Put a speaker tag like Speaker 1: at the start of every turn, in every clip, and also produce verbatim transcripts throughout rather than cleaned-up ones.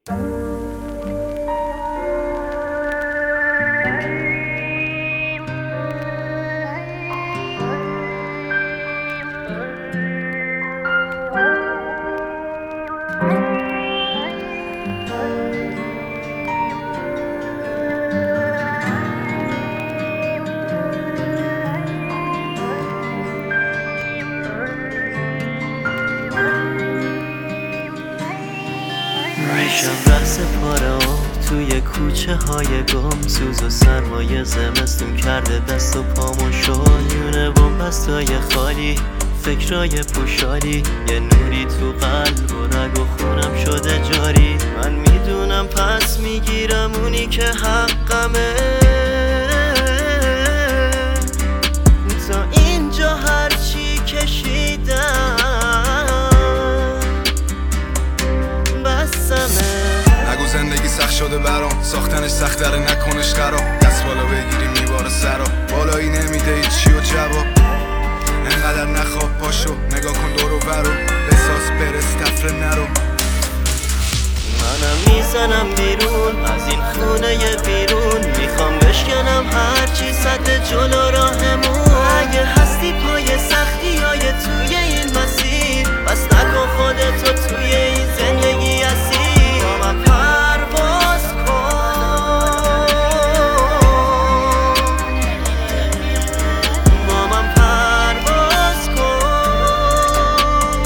Speaker 1: میشم رقص پاره ها توی کوچه های گم، سوز و سرمایه زمستون کرده دست و پامون شالیونه بومبستای خالی، فکرای پوشالی، یه نوری تو قلب و رگ و خونم شده جاری. من میدونم پس میگیرم اونی که حقمه، تا اینجا هرچی کشیدم
Speaker 2: نگو زندگی سخت شده برام، ساختنش سخت داره نکنش خراب. دست بالا بگیری میباره سرا، بالایی نمیده هیچی و جواب. انقدر نخواب پاشو، نگاه کن دور و برو، بساز برس تفره نرو.
Speaker 1: منم میزنم بیرون از این خونه بیرون، میخوام بشکنم هرچی سد جلو راهمون. اگه هستی پای سختی های توی این مسیر، بس نکن خودتو توی این زندگی اسیر. با من پرواز کن، با من پرواز کن.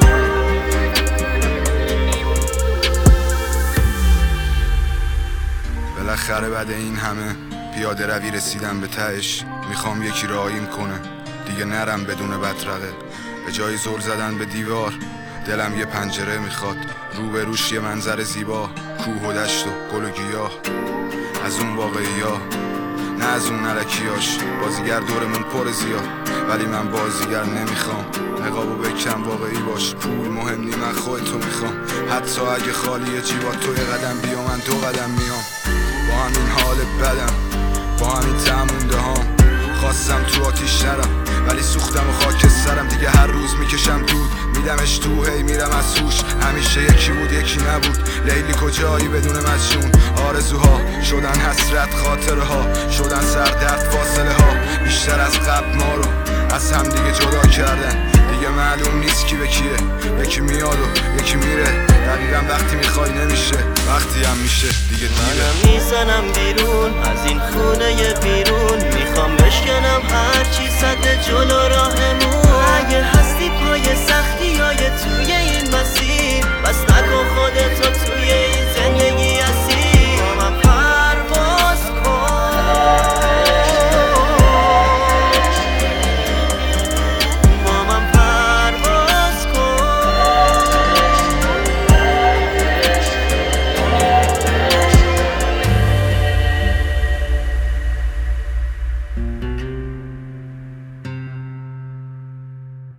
Speaker 2: بالاخره بعد این همه پیاده روی رسیدم به تهش. میخوام یکی راهیم کنه، دیگه نرم بدون بدرقه. به جای زل زدن به دیوار، دلم یه پنجره میخواد، روبروش یه منظر زیبا، کوه و دشت و گل و گیاه. از اون واقعی ها نه از اون علکیاش، بازیگر دورمون پر زیاد ولی من بازیگر نمیخوام. نقابو بکن واقعی باش، پول مهم نی، من خودتو میخوام. حتی اگه خالیه جیبات تو یه قدم بیا من دو قدم میام. با همین حال بدم، با همین تمونده هام، خواستم تو آتیش نرم ولی سوختم و خاک سرم. دیگه هر روز میکشم دود، میدمش تو، هی میرم از هوش. همیشه یکی بود یکی نبود، لیلی کجایی بدون مجنون. آرزوها شدن حسرت، خاطره ها شدن سردرد، فاصله ها بیشتر از قبل ما رو از هم دیگه جدا کردن. دیگه معلوم نیست کی به کیه، یکی میاد و یکی میره. دقیقا وقتی میخوای نمیشه، وقتی هم میشه دیگه دیره.
Speaker 1: منم میزنم بیرون از این خونه بیرون، میخوام بشکنم هرچی سد جلو راهمون. اگه هستی پای سر